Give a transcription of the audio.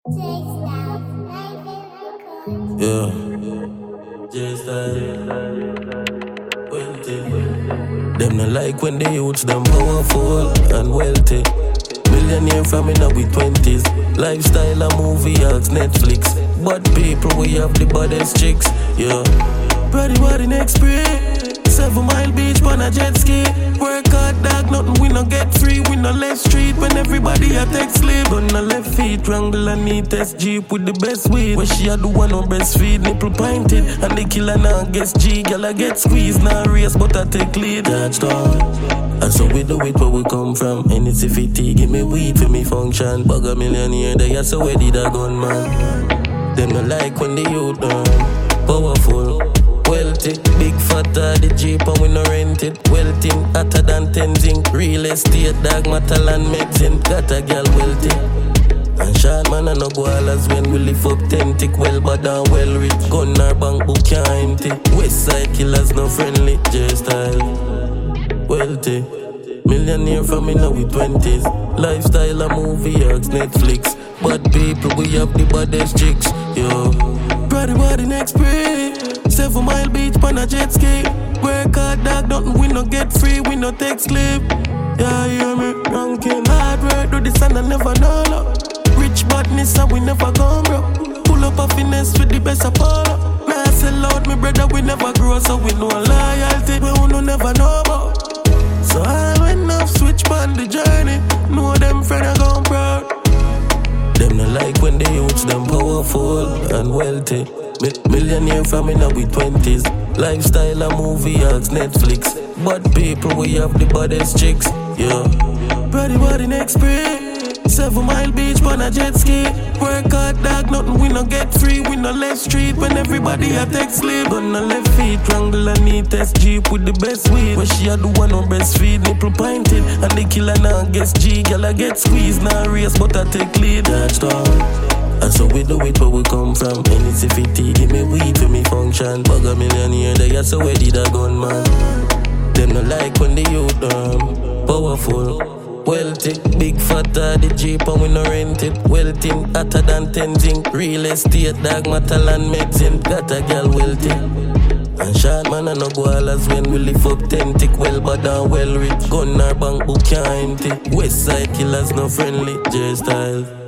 Yeah. Them not like when the youths them powerful and wealthy. Millionaire from in our 20s. Lifestyle a movie acts Netflix. But people we have the baddest chicks. Yeah. Ready what the next spray. 7 Mile Beach on a jet ski. Work hard dog, nothing we no get free. We no left street when everybody a take sleep. On the left feet, wrangle and neatest Jeep with the best weed. Where she a do one on breastfeed, nipple pinted. And the killer now guess G, girl I get squeezed. Now race but I take lead. Touchdown. And so we do it where we come from. And it's a 50, give me weed for me function. Bug a millionaire, they are so ready that gunman. Them no like when the youth powerful, wealthy, big fat the Jeep and we no rent it. Wealthy, hotter than Tenzing. Real estate, dog, metal and medicine. Got a girl wealthy. And short man and no go allers when we lift up 10 tick. Well bad and well rich. Gun our bank book can't empty. West side killers no friendly. J-style. Wealthy, millionaire from in our 20s. Lifestyle a movie acts Netflix. Bad people we have the baddest chicks. Yo, Brady body next spray. 7 Mile Beach on a jet ski. Work hard dog, nothing we no get free. We no take sleep. Yeah, you hear me? Ranking hard work, do this and I never know love. Rich badness and we never gone bro. Pull up a finesse with the best Apollo. Nah sell out me brother, we never grow. So we know loyalty, we no never know about. So I went off switch on the journey. Know them friend are gone proud. Them not like when the youths them powerful and wealthy. Millionaire from in our 20s. Lifestyle a movie acts Netflix. But people we have the baddest chicks. Yeah. Ready body next spray. 7 Mile Beach on a jet ski. Work hard dog, nothing we no get free. We no left street when everybody a take sleep. On the left feet, wrangle and neatest Jeep with the best weed. Where she a do one on breastfeed, nipple pinted. And the killer now guess G, girl I get squeezed. Now race but I take lead. Touchdown. And so we do it where we come from. And it's a 50, give me weed for me function. Bug a millionaire, they are so ready that gunman. Them no like when the youth powerful, wealthy, big fat the Jeep and we no rent it. Wealthy, hotter than Tenzing. Real estate, dog, metal and medicine. Got a girl wealthy. And short man and no go allers when we lift up 10 tick. Well bad and well rich. Gun our bank book can't empty. West side killers no friendly. J-style.